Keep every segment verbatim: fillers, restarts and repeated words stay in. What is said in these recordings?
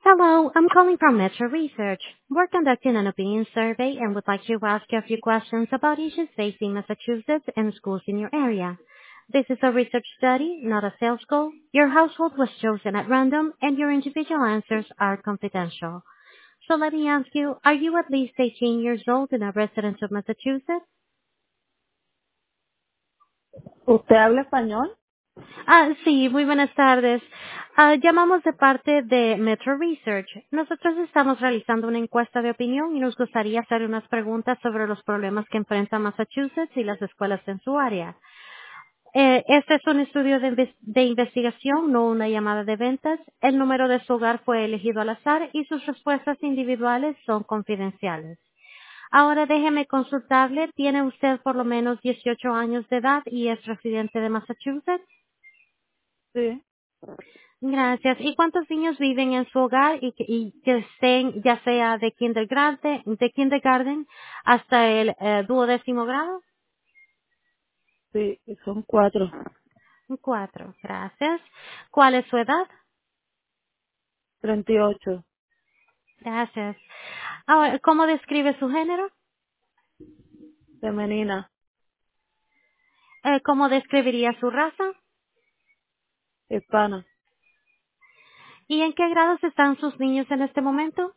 Hello, I'm calling from Metro Research. We're conducting an opinion survey and would like to ask you a few questions about issues facing Massachusetts and schools in your area. This is a research study, not a sales call. Your household was chosen at random and your individual answers are confidential. So let me ask you, are you at least eighteen years old and a resident of Massachusetts? ¿Usted habla español? Ah, sí, muy buenas tardes. Ah, llamamos de parte de Metro Research. Nosotros estamos realizando una encuesta de opinión y nos gustaría hacer unas preguntas sobre los problemas que enfrenta Massachusetts y las escuelas en su área. Eh, este es un estudio de, inves- de investigación, no una llamada de ventas. El número de su hogar fue elegido al azar y sus respuestas individuales son confidenciales. Ahora déjeme consultarle, ¿tiene usted por lo menos dieciocho años de edad y es residente de Massachusetts? Sí. Gracias. ¿Y cuántos niños viven en su hogar y que, y que estén ya sea de kindergarten, de kindergarten hasta el eh, duodécimo grado? Sí, son cuatro. Cuatro. Gracias. ¿Cuál es su edad? Treinta y ocho. Gracias. Ahora, ¿cómo describe su género? Femenina. Eh, ¿Cómo describiría su raza? Hispana. ¿Y en qué grados están sus niños en este momento?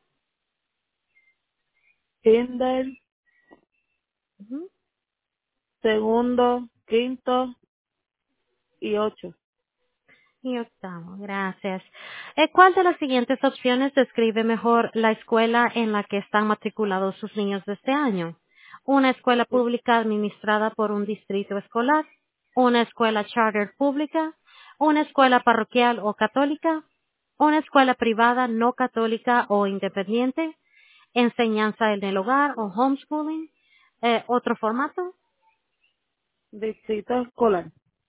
Kinder, Ujú. segundo, quinto y ocho. Y octavo, gracias. Eh, ¿Cuál de las siguientes opciones describe mejor la escuela en la que están matriculados sus niños de este año? Una escuela pública administrada por un distrito escolar, una escuela charter pública, una escuela parroquial o católica, una escuela privada no católica o independiente, enseñanza en el hogar o homeschooling, eh, otro formato. Distrito escolar.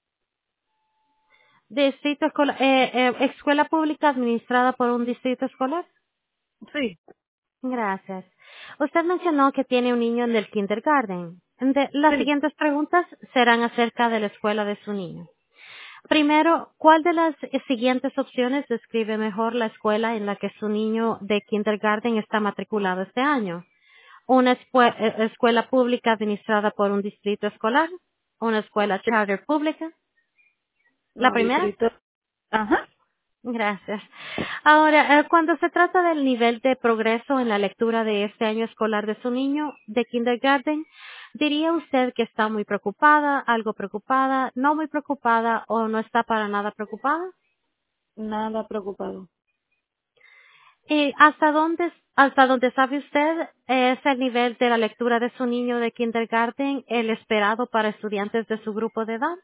Distrito escolar, eh, eh, escuela pública administrada por un distrito escolar. Sí. Gracias. Usted mencionó que tiene un niño en el kindergarten. De- las Sí. siguientes preguntas serán acerca de la escuela de su niño. Primero, ¿cuál de las eh, siguientes opciones describe mejor la escuela en la que su niño de kindergarten está matriculado este año? ¿Una escue- eh, escuela pública administrada por un distrito escolar? ¿Una escuela charter pública? ¿La No, primera? distrito. Ajá. Gracias. Ahora, eh, cuando se trata del nivel de progreso en la lectura de este año escolar de su niño de kindergarten, ¿diría usted que está muy preocupada, algo preocupada, no muy preocupada o no está para nada preocupada? Nada preocupado. ¿Y hasta dónde, hasta dónde sabe usted es el nivel de la lectura de su niño de kindergarten el esperado para estudiantes de su grupo de edad?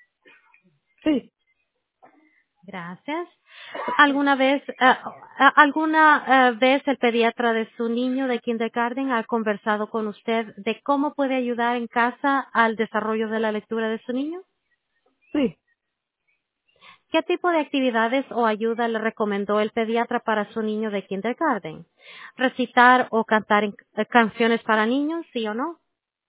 Sí. Gracias. ¿Alguna vez, eh, a- alguna eh, vez el pediatra de su niño de kindergarten ha conversado con usted de cómo puede ayudar en casa al desarrollo de la lectura de su niño? Sí. ¿Qué tipo de actividades o ayuda le recomendó el pediatra para su niño de kindergarten? ¿Recitar o cantar en- eh, canciones para niños, sí o no?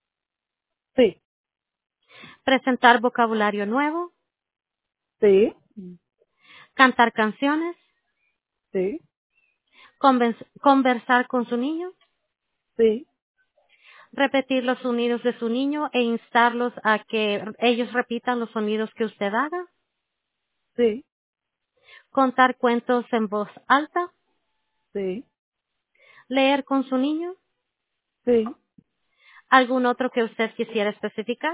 Sí. ¿Presentar vocabulario nuevo? Sí. ¿Cantar canciones? Sí. Conven- ¿Conversar con su niño? Sí. Repetir los sonidos de su niño e instarlos a que ellos repitan los sonidos que usted haga, Sí. contar cuentos en voz alta, Sí. leer con su niño, Sí. algún otro que usted quisiera especificar.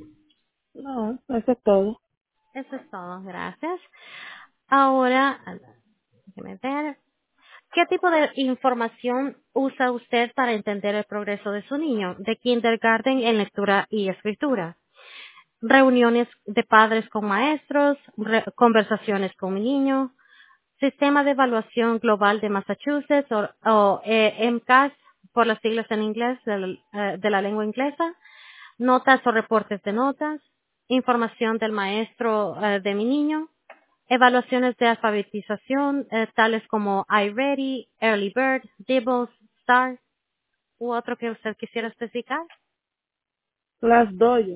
No, eso es todo. Eso es todo, gracias. Ahora, déjeme ver, ¿qué tipo de información usa usted para entender el progreso de su niño de kindergarten en lectura y escritura? Reuniones de padres con maestros, re- conversaciones con mi niño, Sistema de Evaluación Global de Massachusetts o, o, eh, M C A S por las siglas en inglés de la, eh, de la lengua inglesa, notas o reportes de notas, información del maestro eh, de mi niño, evaluaciones de alfabetización eh, tales como iReady, Early Bird, Dibbles, Star u otro que usted quisiera especificar. Las doy.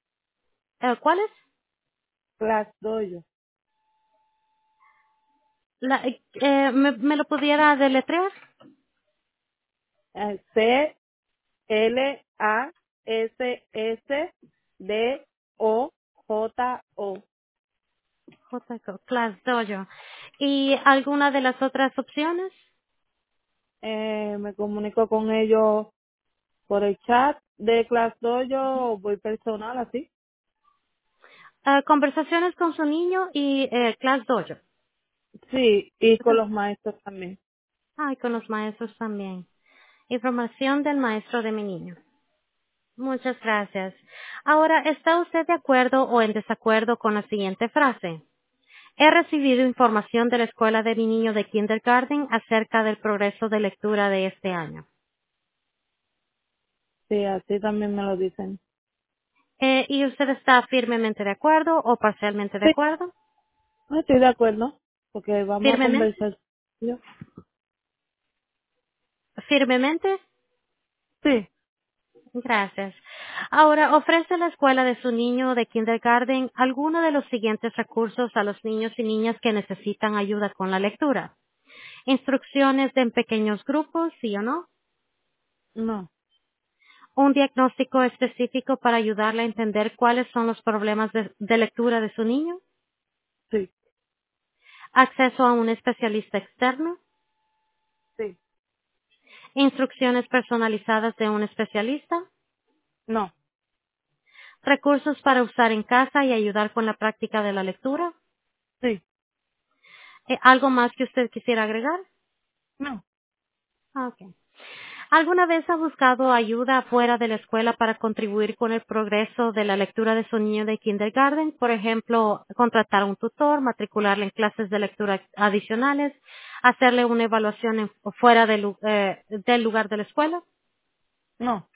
Eh, ¿Cuáles? Las doy. La, eh, ¿me, me lo pudiera deletrear? Eh, C L A S S D O J O. J C O, Class Dojo. ¿Y alguna de las otras opciones? Eh, me comunico con ellos por el chat de Class Dojo o voy personal, así. Ah, conversaciones con su niño y eh, Class Dojo. Sí, y con los maestros también. Ah, y con los maestros también. Información del maestro de mi niño. Muchas gracias. Ahora, ¿está usted de acuerdo o en desacuerdo con la siguiente frase? He recibido información de la escuela de mi niño de kindergarten acerca del progreso de lectura de este año. Sí, así también me lo dicen. Eh, ¿Y usted está firmemente de acuerdo o parcialmente de Sí, acuerdo? no estoy de acuerdo, porque vamos a ¿Firmemente? conversar. Yo- ¿Firmemente? Sí, Gracias. Ahora, ¿ofrece la escuela de su niño de kindergarten alguno de los siguientes recursos a los niños y niñas que necesitan ayuda con la lectura? Instrucciones en pequeños grupos, sí o no. no, Un diagnóstico específico para ayudarle a entender cuáles son los problemas de, de lectura de su niño. sí, Acceso a un especialista externo. sí, Instrucciones personalizadas de un especialista. no, Recursos para usar en casa y ayudar con la práctica de la lectura. sí, Eh, ¿Algo más que usted quisiera agregar? no, Ah, ok. ¿Alguna vez ha buscado ayuda fuera de la escuela para contribuir con el progreso de la lectura de su niño de kindergarten? Por ejemplo, contratar a un tutor, matricularle en clases de lectura adicionales, hacerle una evaluación en- fuera del lu- eh, del lugar de la escuela. no.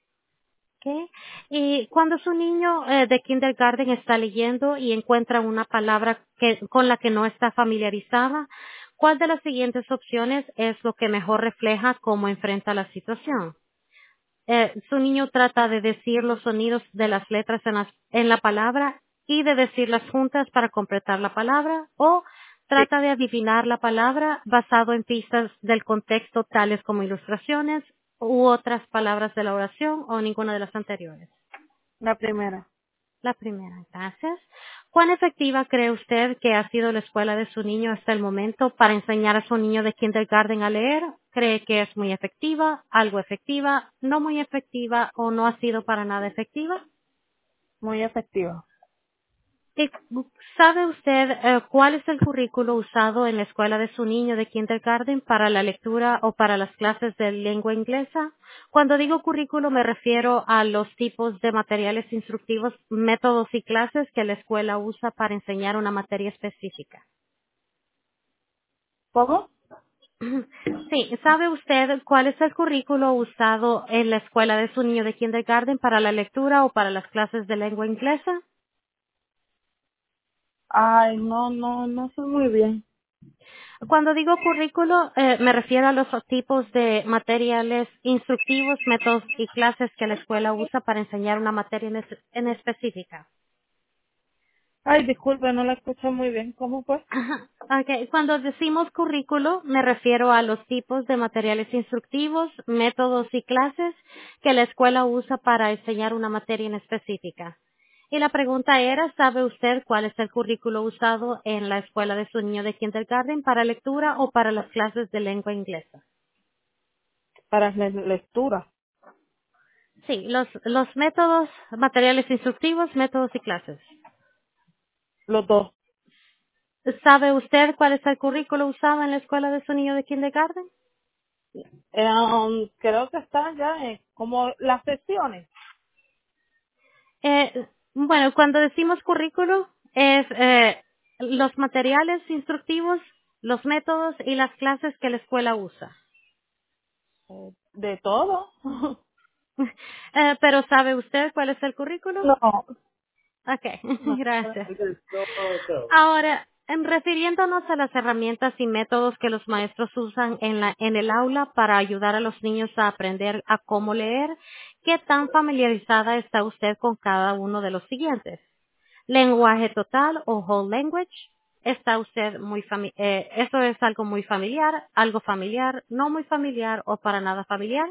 ¿Ok? Y cuando su niño eh, de kindergarten está leyendo y encuentra una palabra que, con la que no está familiarizada, ¿cuál de las siguientes opciones es lo que mejor refleja cómo enfrenta la situación? Eh, su niño trata de decir los sonidos de las letras en, las- en la palabra y de decirlas juntas para completar la palabra, o Sí, trata de adivinar la palabra basado en pistas del contexto tales como ilustraciones u otras palabras de la oración o ninguna de las anteriores. la primera. La primera, gracias. ¿Cuán efectiva cree usted que ha sido la escuela de su niño hasta el momento para enseñar a su niño de kindergarten a leer? ¿Cree que es muy efectiva, algo efectiva, no muy efectiva o no ha sido para nada efectiva? Muy efectiva. ¿Y ¿Sabe usted eh, cuál es el currículo usado en la escuela de su niño de kindergarten para la lectura o para las clases de lengua inglesa? Cuando digo currículo me refiero a los tipos de materiales instructivos, métodos y clases que la escuela usa para enseñar una materia específica. ¿Cómo? Sí, ¿sabe usted cuál es el currículo usado en la escuela de su niño de kindergarten para la lectura o para las clases de lengua inglesa? Ay, no, no, no sé muy bien. Cuando digo currículo, eh, me refiero a los tipos de materiales instructivos, métodos y clases que la escuela usa para enseñar una materia en, es- en específica. Ay, disculpe, no la escuché muy bien. ¿Cómo fue? Ajá. Okay. Cuando decimos currículo, me refiero a los tipos de materiales instructivos, métodos y clases que la escuela usa para enseñar una materia en específica. Y la pregunta era, ¿sabe usted cuál es el currículo usado en la escuela de su niño de kindergarten para lectura o para las clases de lengua inglesa? Para la lectura. Sí, los, los métodos, materiales instructivos, métodos y clases. Los dos. ¿Sabe usted cuál es el currículo usado en la escuela de su niño de kindergarten? Eh, um, creo que están ya eh, como las secciones. Eh, bueno, cuando decimos currículo, es eh, los materiales instructivos, los métodos y las clases que la escuela usa. Eh, de todo. Eh, pero ¿sabe usted cuál es el currículo? No, Ok, no. gracias. Ahora, en refiriéndonos a las herramientas y métodos que los maestros usan en, la, en el aula para ayudar a los niños a aprender a cómo leer, ¿qué tan familiarizada está usted con cada uno de los siguientes? Lenguaje total o whole language, ¿Está usted muy fami eh, eso es algo muy familiar, algo familiar, no muy familiar o para nada familiar?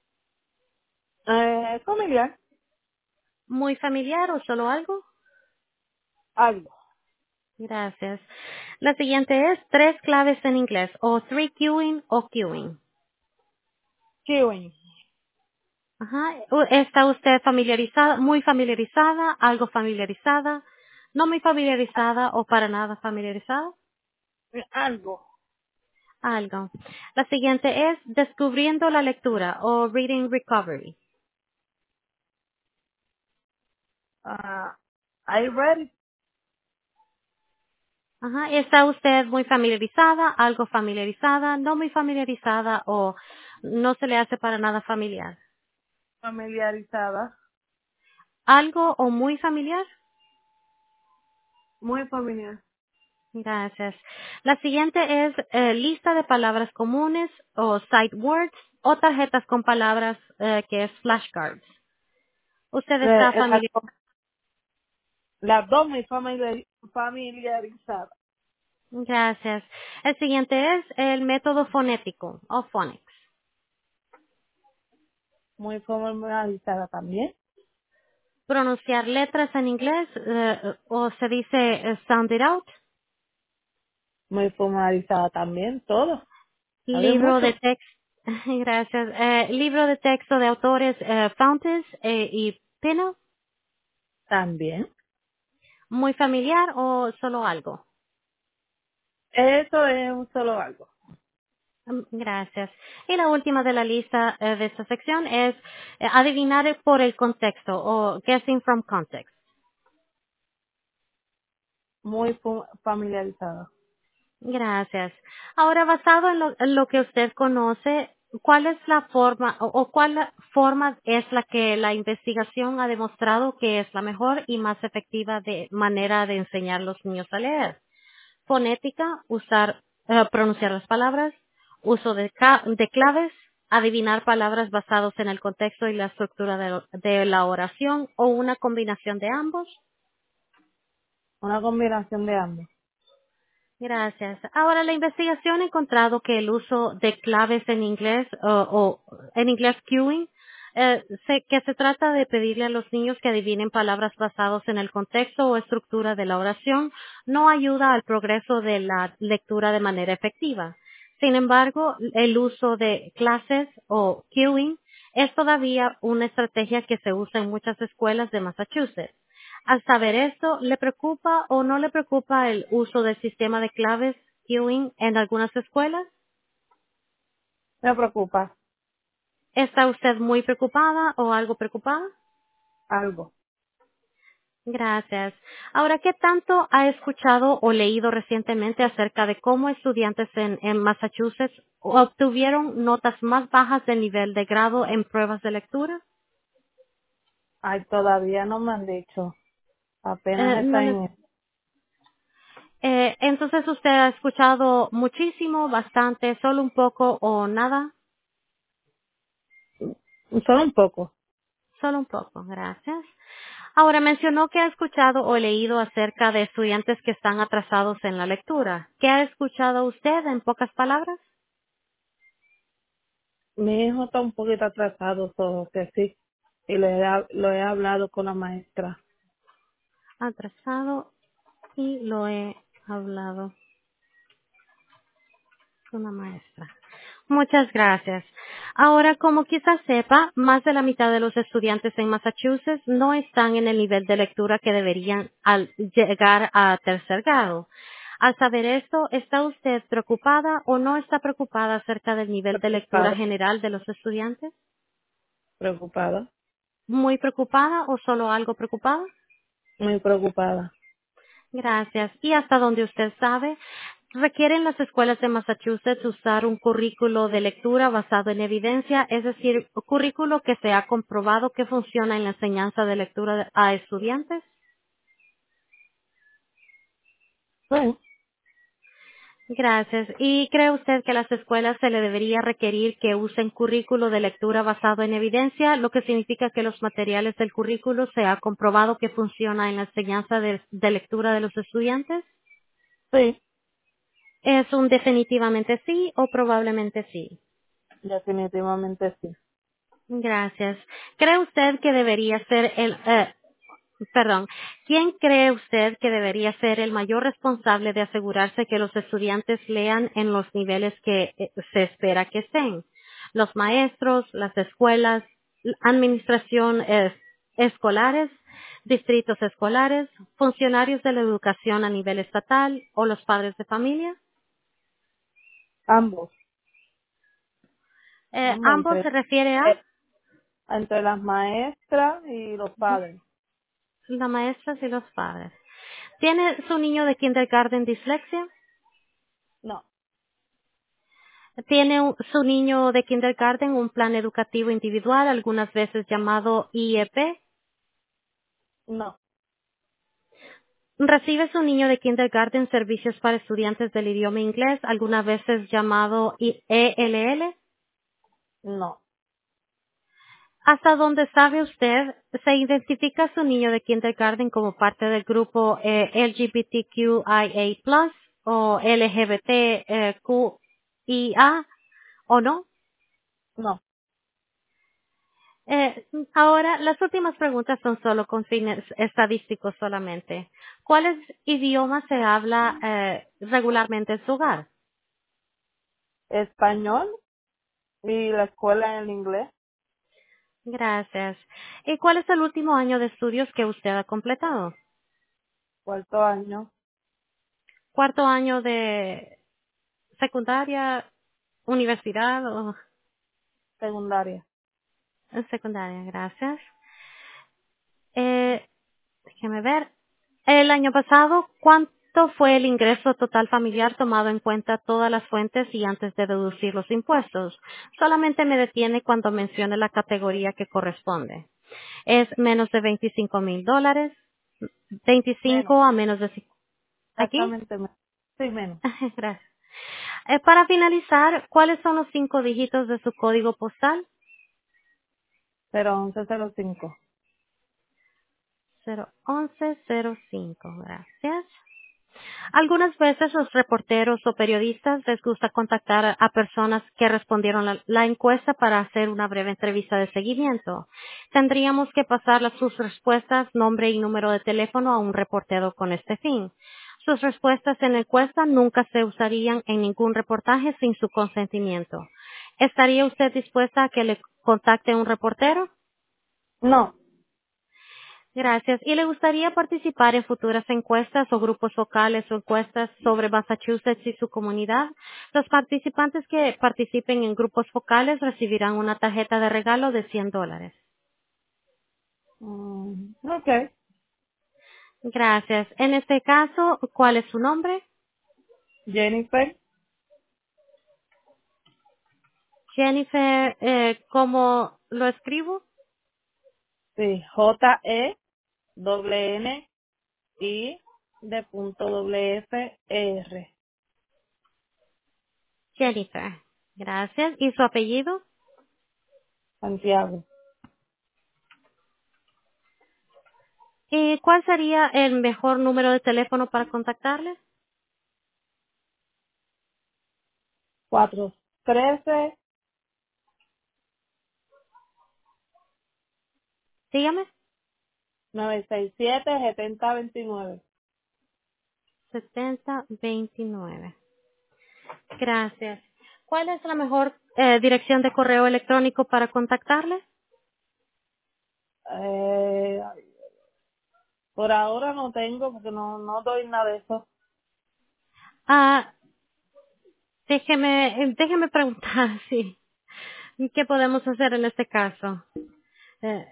Eh, familiar, ¿Muy familiar o solo algo? algo. Gracias. La siguiente es tres claves en inglés, o three queuing o queuing. Chewing, Ajá. U- ¿Está usted familiarizada, muy familiarizada, algo familiarizada, no muy familiarizada o para nada familiarizada? algo. Algo. La siguiente es descubriendo la lectura o reading recovery. Ah, I read it Ajá. ¿Está usted muy familiarizada, algo familiarizada, no muy familiarizada o no se le hace para nada familiar? familiarizada, ¿Algo o muy familiar? muy familiar. Gracias. La siguiente es eh, lista de palabras comunes o sight words o tarjetas con palabras eh, que es flashcards. ¿Usted Eh, está eh, las familiar? dos las dos muy familiar, familiarizadas, Gracias. El siguiente es el método fonético o phonics. muy familiarizadas también, Pronunciar letras en inglés eh, o se dice eh, sound it out. muy familiarizada también, todo. Sabe Libro mucho de texto. Gracias. Eh, libro de texto de autores eh, Fountas eh, y Pino. también. Muy familiar o solo algo. Eso es un solo algo, Mm, Gracias. Y la última de la lista eh, de esta sección es eh, adivinar por el contexto o guessing from context. muy fu- familiarizada. Gracias. Ahora, basado en lo, en lo que usted conoce, ¿cuál es la forma o, o cuál la forma es la que la investigación ha demostrado que es la mejor y más efectiva de manera de enseñar a los niños a leer? Fonética, usar, eh, pronunciar las palabras, uso de, ca- de claves, adivinar palabras basados en el contexto y la estructura de, de la oración o una combinación de ambos. Una combinación de ambos. Gracias. Ahora, la investigación ha encontrado que el uso de claves en inglés o, o en inglés cueing, eh, se- que se trata de pedirle a los niños que adivinen palabras basadas en el contexto o estructura de la oración, no ayuda al progreso de la lectura de manera efectiva. Sin embargo, el uso de clases o cueing es todavía una estrategia que se usa en muchas escuelas de Massachusetts. Al saber esto, ¿le preocupa o no le preocupa el uso del sistema de claves queuing en algunas escuelas? Me preocupa ¿Está usted muy preocupada o algo preocupada? algo. Gracias. Ahora, ¿qué tanto ha escuchado o leído recientemente acerca de cómo estudiantes en, en Massachusetts obtuvieron notas más bajas del nivel de grado en pruebas de lectura? Ay, todavía no me han dicho. Eh, Apenas no está les- en eh, entonces, ¿usted ha escuchado muchísimo, bastante, solo un poco o nada? solo un poco. Solo un poco, gracias. Ahora mencionó que ha escuchado o leído acerca de estudiantes que están atrasados en la lectura. ¿Qué ha escuchado usted en pocas palabras? Mi hijo está un poquito atrasado, solo que sí. Y lo he, lo he hablado con la maestra. Atrasado y lo he hablado con la maestra. Muchas gracias. Ahora, como quizás sepa, más de la mitad de los estudiantes en Massachusetts no están en el nivel de lectura que deberían al llegar a tercer grado. Al saber esto, ¿está usted preocupada o no está preocupada acerca del nivel de lectura Preocupada, general de los estudiantes? preocupada, ¿Muy preocupada o solo algo preocupada? muy preocupada. Gracias. Y hasta donde usted sabe, ¿requieren las escuelas de Massachusetts usar un currículo de lectura basado en evidencia, es decir, currículo que se ha comprobado que funciona en la enseñanza de lectura a estudiantes? Sí, Gracias. ¿Y cree usted que a las escuelas se le debería requerir que usen currículo de lectura basado en evidencia, lo que significa que los materiales del currículo se ha comprobado que funciona en la enseñanza de, de lectura de los estudiantes? Sí, ¿Es un definitivamente sí o probablemente sí? definitivamente sí. Gracias. ¿Cree usted que debería ser el, eh, perdón, quién cree usted que debería ser el mayor responsable de asegurarse que los estudiantes lean en los niveles que eh, se espera que estén? ¿Los maestros, las escuelas, la administración eh, escolares, distritos escolares, funcionarios de la educación a nivel estatal o los padres de familia? Ambos, Eh, ambos ambos entre, se refiere a eh, entre las maestras y los padres. las maestras y los padres. ¿Tiene su niño de kindergarten dislexia? No, ¿Tiene un- su niño de kindergarten un plan educativo individual, algunas veces llamado I E P? no, ¿Recibe su niño de kindergarten servicios para estudiantes del idioma inglés, algunas veces llamado I- E L L? no. ¿Hasta dónde sabe usted, se identifica su niño de kindergarten como parte del grupo eh, L G B T Q I A plus o L G B T Q I A o no? No, Eh, ahora, las últimas preguntas son solo con fines estadísticos solamente. ¿Cuáles idiomas se habla eh, regularmente en su hogar? español y la escuela en inglés, Gracias. ¿Y cuál es el último año de estudios que usted ha completado? cuarto año, ¿Cuarto año de secundaria, universidad o secundaria. en secundaria? Gracias. Eh, Déjeme ver. El año pasado, ¿cuánto fue el ingreso total familiar tomado en cuenta todas las fuentes y antes de deducir los impuestos? Solamente me detiene cuando mencione la categoría que corresponde. ¿Es menos de veinticinco mil dólares? Menos, ¿veinticinco a menos de ci- aquí? exactamente menos. Sí, menos. Gracias. Eh, para finalizar, ¿cuáles son los cinco dígitos de su código postal? Cero once cero cinco. cero once cero cinco. Gracias. Algunas veces los reporteros o periodistas les gusta contactar a, a personas que respondieron la, la encuesta para hacer una breve entrevista de seguimiento. Tendríamos que pasar las- sus respuestas, nombre y número de teléfono a un reportero con este fin. Sus respuestas en la encuesta nunca se usarían en ningún reportaje sin su consentimiento. ¿Estaría usted dispuesta a que le contacte un reportero? No, Gracias. ¿Y le gustaría participar en futuras encuestas o grupos focales o encuestas sobre Massachusetts y su comunidad? Los participantes que participen en grupos focales recibirán una tarjeta de regalo de cien dólares. mm, ok. Gracias. En este caso, ¿cuál es su nombre? Jennifer, Jennifer, eh, ¿cómo lo escribo? sí, J E W N I de punto W F E R, Jennifer. Gracias. ¿Y su apellido? Santiago. ¿Y cuál sería el mejor número de teléfono para contactarle? Cuatro trece Dígame. nueve seis siete setenta veintinueve. setenta veintinueve. Gracias. ¿Cuál es la mejor eh, dirección de correo electrónico para contactarle? Eh, por ahora no tengo porque no no doy nada de eso. Ah, déjeme, eh, déjeme preguntar, sí. ¿Qué podemos hacer en este caso? Eh,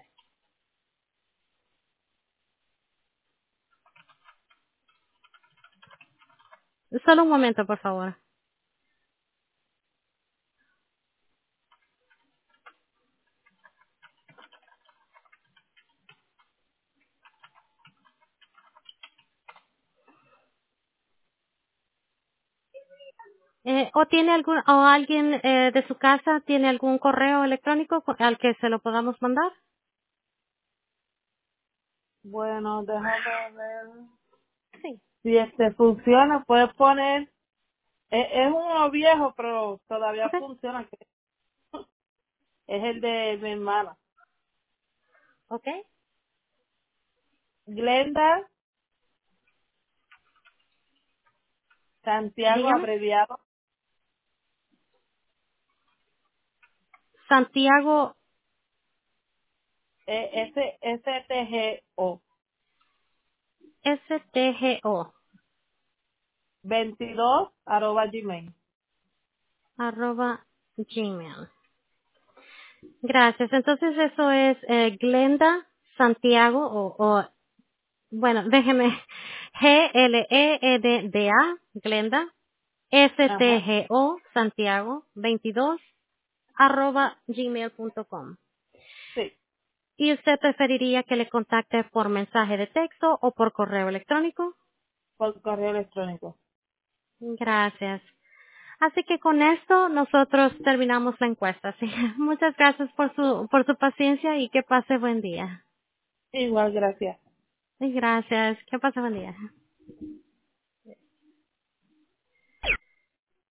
Solo un momento, por favor. Eh, ¿O tiene algún, o alguien eh, de su casa tiene algún correo electrónico co- al que se lo podamos mandar? Bueno, déjame ver. Sí. Si este funciona, puedes poner, es, es uno viejo, pero todavía Ok, funciona, que es el de mi hermana. ok. Glenda Santiago Dígame. abreviado, Santiago eh, S, S T G O, S T G O veintidós arroba gmail. arroba Gmail. Gracias. Entonces eso es eh, Glenda Santiago o, o bueno, déjeme G L E E D D A Glenda S T Ajá, G O Santiago veintidós arroba gmail punto com. sí, ¿Y usted preferiría que le contacte por mensaje de texto o por correo electrónico? por correo electrónico. Gracias. Así que con esto nosotros terminamos la encuesta. Así que muchas gracias por su, por su paciencia y que pase buen día. Igual, gracias. Y gracias. Que pase buen día.